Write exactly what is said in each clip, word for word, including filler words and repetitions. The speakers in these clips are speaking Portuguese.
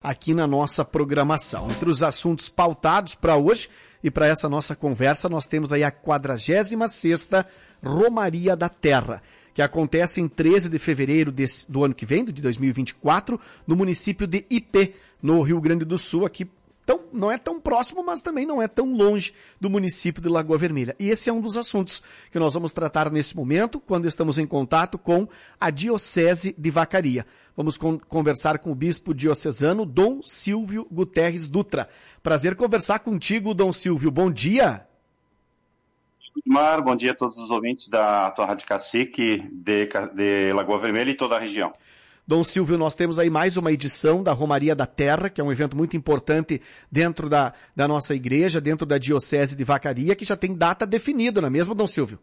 aqui na nossa programação. Entre os assuntos pautados para hoje e para essa nossa conversa, nós temos aí a quadragésima sexta Romaria da Terra, que acontece em treze de fevereiro desse, do ano que vem, de dois mil e vinte e quatro, no município de Ipê, no Rio Grande do Sul, aqui tão, não é tão próximo, mas também não é tão longe do município de Lagoa Vermelha. E esse é um dos assuntos que nós vamos tratar nesse momento, quando estamos em contato com a Diocese de Vacaria. Vamos con- conversar com o bispo diocesano Dom Silvio Guterres Dutra. Prazer conversar contigo, Dom Silvio. Bom dia. Mar, bom dia a todos os ouvintes da tua Rádio Cacique de, de Lagoa Vermelha e toda a região. Dom Silvio, nós temos aí mais uma edição da Romaria da Terra, que é um evento muito importante dentro da, da nossa igreja, dentro da Diocese de Vacaria, que já tem data definida, não é mesmo, Dom Silvio?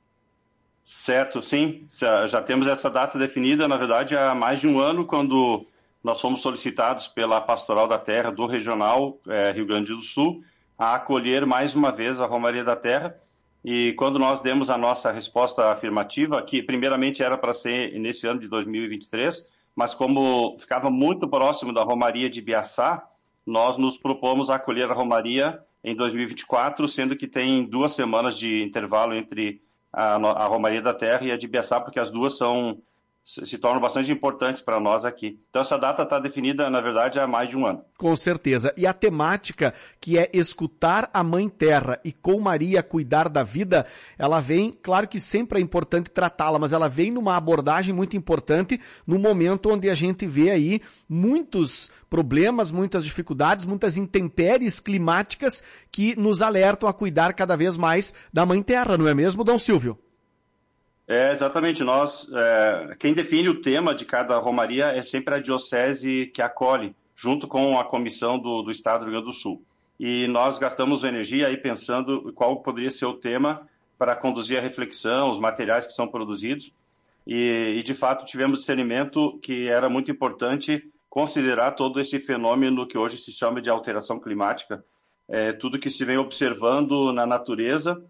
Certo, sim. Já temos essa data definida, na verdade, há mais de um ano, quando nós fomos solicitados pela Pastoral da Terra do Regional eh, Rio Grande do Sul a acolher mais uma vez a Romaria da Terra. E quando nós demos a nossa resposta afirmativa, que primeiramente era para ser nesse ano de dois mil e vinte e três, mas como ficava muito próximo da Romaria de Ibiaçá, nós nos propomos a acolher a Romaria em dois mil e vinte e quatro, sendo que tem duas semanas de intervalo entre a, a Romaria da Terra e a de Ibiaçá, porque as duas são, se, se tornam bastante importantes para nós aqui. Então essa data está definida, na verdade, há mais de um ano. Com certeza. E a temática, que é escutar a Mãe Terra e com Maria cuidar da vida, ela vem, claro que sempre é importante tratá-la, mas ela vem numa abordagem muito importante no momento onde a gente vê aí muitos problemas, muitas dificuldades, muitas intempéries climáticas que nos alertam a cuidar cada vez mais da Mãe Terra, não é mesmo, Dom Silvio? É, exatamente. Nós, é, quem define o tema de cada romaria é sempre a diocese que acolhe, junto com a comissão do, do Estado do Rio Grande do Sul. E nós gastamos energia aí pensando qual poderia ser o tema para conduzir a reflexão, os materiais que são produzidos. E, e de fato, tivemos discernimento que era muito importante considerar todo esse fenômeno que hoje se chama de alteração climática, é, tudo que se vem observando na natureza,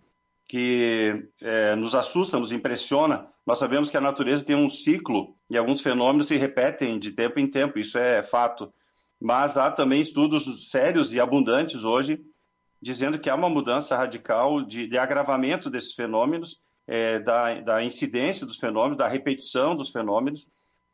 que é, nos assusta, nos impressiona. Nós sabemos que a natureza tem um ciclo e alguns fenômenos se repetem de tempo em tempo, isso é fato. Mas há também estudos sérios e abundantes hoje dizendo que há uma mudança radical de, de agravamento desses fenômenos, é, da, da incidência dos fenômenos, da repetição dos fenômenos,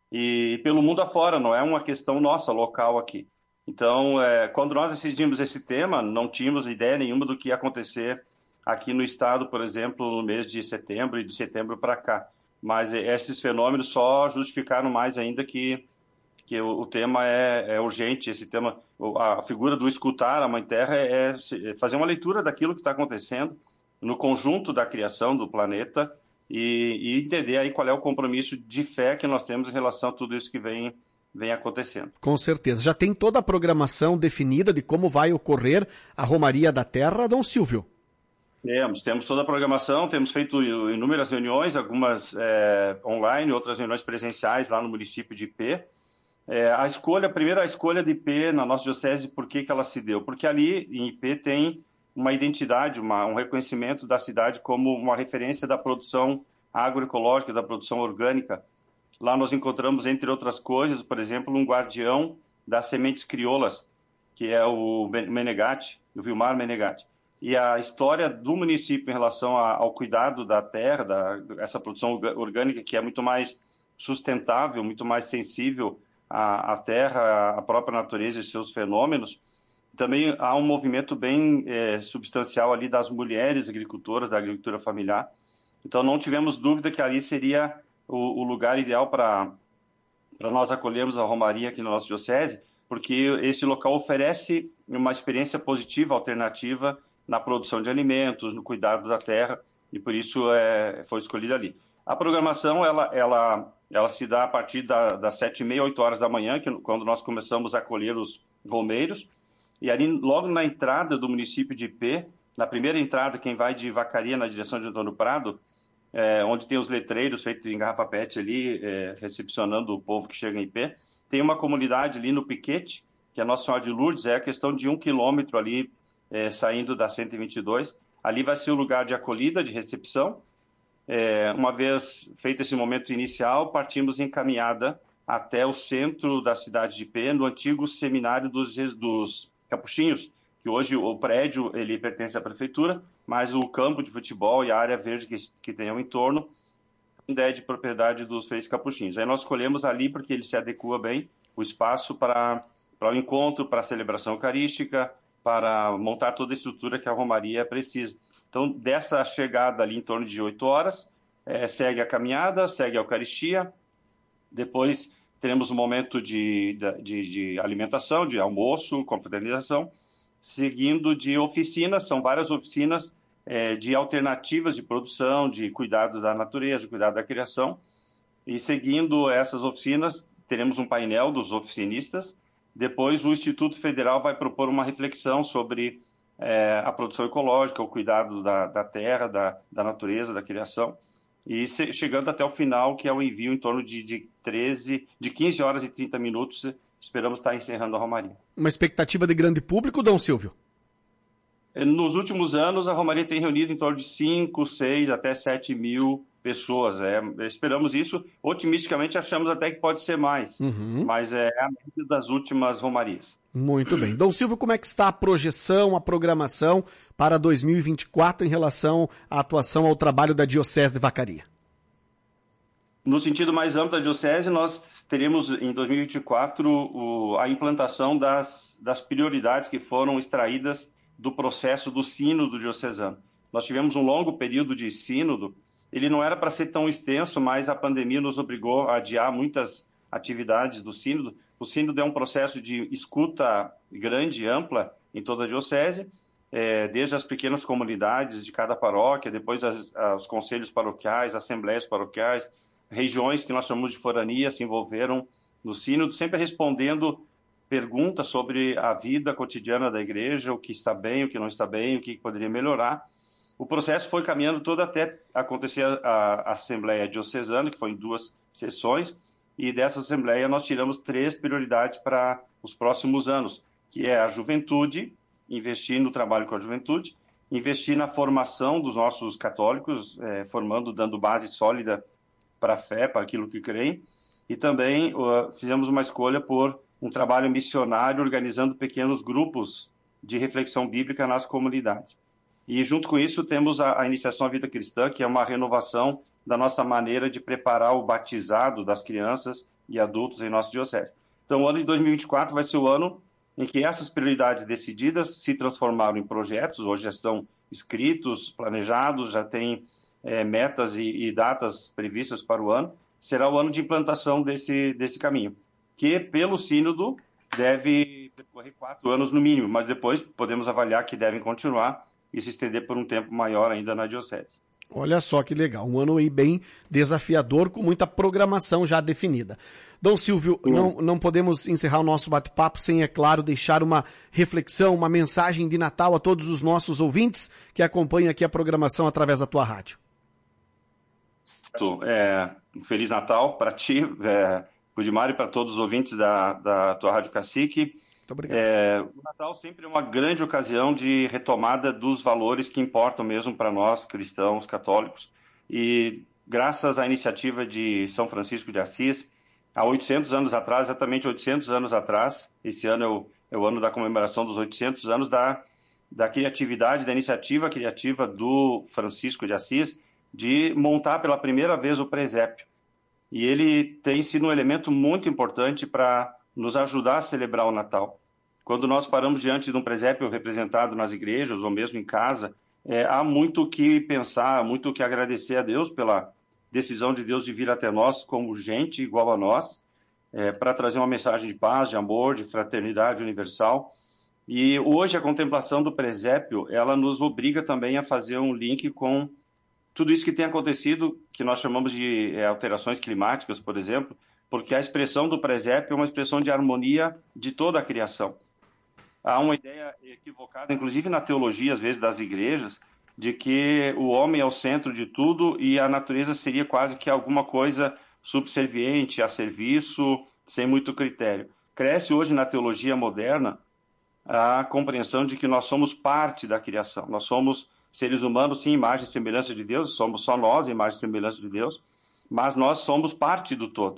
e pelo mundo afora, não é uma questão nossa, local aqui. Então, é, quando nós decidimos esse tema, não tínhamos ideia nenhuma do que ia acontecer aqui no estado, por exemplo, no mês de setembro e de setembro para cá. Mas esses fenômenos só justificaram mais ainda que, que o, o tema é, é urgente. Esse tema, a figura do escutar a Mãe Terra é, é fazer uma leitura daquilo que está acontecendo no conjunto da criação do planeta e, e entender aí qual é o compromisso de fé que nós temos em relação a tudo isso que vem, vem acontecendo. Com certeza. Já tem toda a programação definida de como vai ocorrer a Romaria da Terra, Dom Silvio? Temos, temos toda a programação, temos feito inúmeras reuniões, algumas é, online, outras reuniões presenciais lá no município de Ipê. É, a escolha, primeiro a escolha de Ipê na nossa diocese, por que que ela se deu? Porque ali em Ipê tem uma identidade, uma, um reconhecimento da cidade como uma referência da produção agroecológica, da produção orgânica. Lá nós encontramos, entre outras coisas, por exemplo, um guardião das sementes crioulas, que é o Menegatti, o Vilmar Menegatti. E a história do município em relação a, ao cuidado da terra, da, essa produção orgânica que é muito mais sustentável, muito mais sensível à, à terra, à própria natureza e seus fenômenos. Também há um movimento bem é, substancial ali das mulheres agricultoras, da agricultura familiar. Então não tivemos dúvida que ali seria o, o lugar ideal para nós acolhermos a Romaria aqui na nossa diocese, porque esse local oferece uma experiência positiva, alternativa, na produção de alimentos, no cuidado da terra, e por isso é, foi escolhida ali. A programação, ela, ela, ela se dá a partir da, das sete e meia, oito horas da manhã, que, quando nós começamos a acolher os romeiros, e ali, logo na entrada do município de Ipê, na primeira entrada, quem vai de Vacaria na direção de Antônio Prado, é, onde tem os letreiros feitos em garrafa pet ali, é, recepcionando o povo que chega em Ipê, tem uma comunidade ali no Piquete, que é a Nossa Senhora de Lourdes, é a questão de um quilômetro ali, É, saindo da cento e vinte e dois, ali vai ser o lugar de acolhida, de recepção. É, uma vez feito esse momento inicial, partimos em caminhada até o centro da cidade de Ipê, no antigo seminário dos, dos Capuchinhos, que hoje o prédio ele pertence à prefeitura, mas o campo de futebol e a área verde que, que tem ao entorno ainda é de propriedade dos Freis Capuchinhos. Aí nós escolhemos ali porque ele se adequa bem, o espaço para, para o encontro, para a celebração eucarística, para montar toda a estrutura que a Romaria precisa. Então, dessa chegada ali em torno de oito horas, é, segue a caminhada, segue a Eucaristia, depois teremos um momento de, de, de alimentação, de almoço, confraternização, seguindo de oficinas, são várias oficinas é, de alternativas de produção, de cuidado da natureza, de cuidado da criação, e seguindo essas oficinas, teremos um painel dos oficinistas. Depois, o Instituto Federal vai propor uma reflexão sobre é, a produção ecológica, o cuidado da, da terra, da, da natureza, da criação, e se, chegando até o final, que é o envio em torno de, de, treze, de quinze horas e trinta minutos, esperamos estar encerrando a Romaria. Uma expectativa de grande público, Dom Silvio? Nos últimos anos, a Romaria tem reunido em torno de cinco, seis, até sete mil pessoas. É, esperamos isso. Otimisticamente, achamos até que pode ser mais. Uhum. Mas é a média das últimas Romarias. Muito bem. Dom Silvio, como é que está a projeção, a programação para dois mil e vinte e quatro em relação à atuação ao trabalho da Diocese de Vacaria? No sentido mais amplo da Diocese, nós teremos em dois mil e vinte e quatro o, a implantação das, das prioridades que foram extraídas do processo do sínodo diocesano. Nós tivemos um longo período de sínodo. Ele não era para ser tão extenso, mas a pandemia nos obrigou a adiar muitas atividades do sínodo. O sínodo é um processo de escuta grande e ampla em toda a diocese, é, desde as pequenas comunidades de cada paróquia, depois as, os conselhos paroquiais, assembleias paroquiais, regiões que nós chamamos de forania se envolveram no sínodo, sempre respondendo perguntas sobre a vida cotidiana da igreja, o que está bem, o que não está bem, o que poderia melhorar. O processo foi caminhando todo até acontecer a, a Assembleia Diocesana, que foi em duas sessões, e dessa Assembleia nós tiramos três prioridades para os próximos anos, que é a juventude, investir no trabalho com a juventude, investir na formação dos nossos católicos, eh, formando, dando base sólida para a fé, para aquilo que creem, e também uh, fizemos uma escolha por um trabalho missionário, organizando pequenos grupos de reflexão bíblica nas comunidades. E junto com isso temos a, a Iniciação à Vida Cristã, que é uma renovação da nossa maneira de preparar o batizado das crianças e adultos em nossa diocese. Então, o ano de dois mil e vinte e quatro vai ser o ano em que essas prioridades decididas se transformaram em projetos, hoje já estão escritos, planejados, já tem é, metas e, e datas previstas para o ano. Será o ano de implantação desse, desse caminho, que pelo sínodo deve percorrer quatro anos no mínimo, mas depois podemos avaliar que devem continuar e se estender por um tempo maior ainda na diocese. Olha só que legal, um ano aí bem desafiador, com muita programação já definida. Dom Silvio, não, não podemos encerrar o nosso bate-papo sem, é claro, deixar uma reflexão, uma mensagem de Natal a todos os nossos ouvintes que acompanham aqui a programação através da tua rádio. É, um Feliz Natal para ti, é, Gudimar, e para todos os ouvintes da, da tua Rádio Cacique. Muito obrigado. É, o Natal sempre é uma grande ocasião de retomada dos valores que importam mesmo para nós, cristãos, católicos. E graças à iniciativa de São Francisco de Assis, há oitocentos anos atrás, exatamente oitocentos anos atrás, esse ano é o, é o ano da comemoração dos oitocentos anos da, da criatividade, da iniciativa criativa do Francisco de Assis, de montar pela primeira vez o presépio. E ele tem sido um elemento muito importante para nos ajudar a celebrar o Natal. Quando nós paramos diante de um presépio representado nas igrejas ou mesmo em casa, é, há muito o que pensar, muito o que agradecer a Deus pela decisão de Deus de vir até nós como gente igual a nós, é, para trazer uma mensagem de paz, de amor, de fraternidade universal. E hoje a contemplação do presépio, ela nos obriga também a fazer um link com tudo isso que tem acontecido, que nós chamamos de é, alterações climáticas, por exemplo, porque a expressão do presépio é uma expressão de harmonia de toda a criação. Há uma ideia equivocada, inclusive na teologia, às vezes, das igrejas, de que o homem é o centro de tudo e a natureza seria quase que alguma coisa subserviente, a serviço, sem muito critério. Cresce hoje na teologia moderna a compreensão de que nós somos parte da criação. Nós somos seres humanos, sim, imagem e semelhança de Deus, somos só nós, imagem e semelhança de Deus, mas nós somos parte do todo.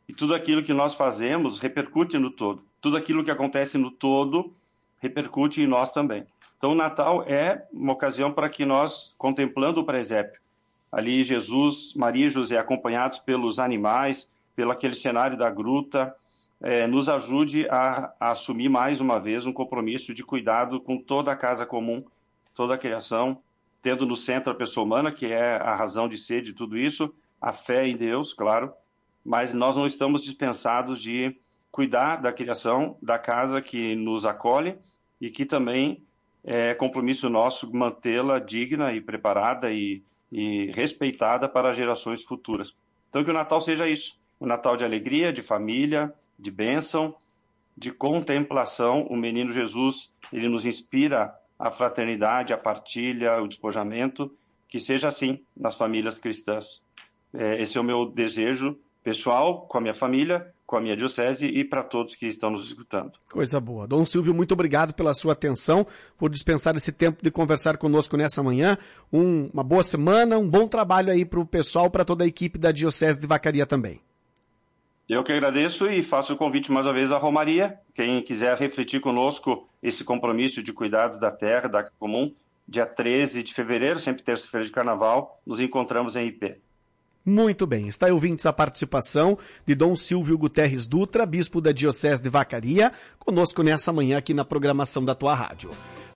E tudo aquilo que nós fazemos repercute no todo. Tudo aquilo que acontece no todo repercute em nós também. Então, o Natal é uma ocasião para que nós, contemplando o presépio, ali Jesus, Maria e José, acompanhados pelos animais, pelo aquele cenário da gruta, é, nos ajude a, a assumir mais uma vez um compromisso de cuidado com toda a casa comum, toda a criação, tendo no centro a pessoa humana, que é a razão de ser de tudo isso, a fé em Deus, claro, mas nós não estamos dispensados de cuidar da criação, da casa que nos acolhe e que também é compromisso nosso mantê-la digna e preparada e, e respeitada para as gerações futuras. Então, que o Natal seja isso, um Natal de alegria, de família, de bênção, de contemplação. O menino Jesus, ele nos inspira a fraternidade, a partilha, o despojamento, que seja assim nas famílias cristãs. Esse é o meu desejo pessoal, com a minha família, com a minha diocese e para todos que estão nos escutando. Coisa boa. Dom Silvio, muito obrigado pela sua atenção, por dispensar esse tempo de conversar conosco nessa manhã. Um, uma boa semana, um bom trabalho aí para o pessoal, para toda a equipe da Diocese de Vacaria também. Eu que agradeço e faço o convite mais uma vez à Romaria. Quem quiser refletir conosco esse compromisso de cuidado da terra, da comum, dia treze de fevereiro, sempre terça-feira de carnaval, nos encontramos em I P. Muito bem, está aí ouvintes a participação de Dom Silvio Guterres Dutra, bispo da Diocese de Vacaria, conosco nessa manhã aqui na programação da tua rádio.